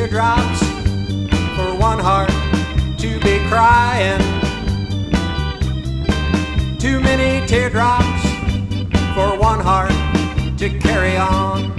teardrops for one heart to be crying. Too many teardrops for one heart to carry on.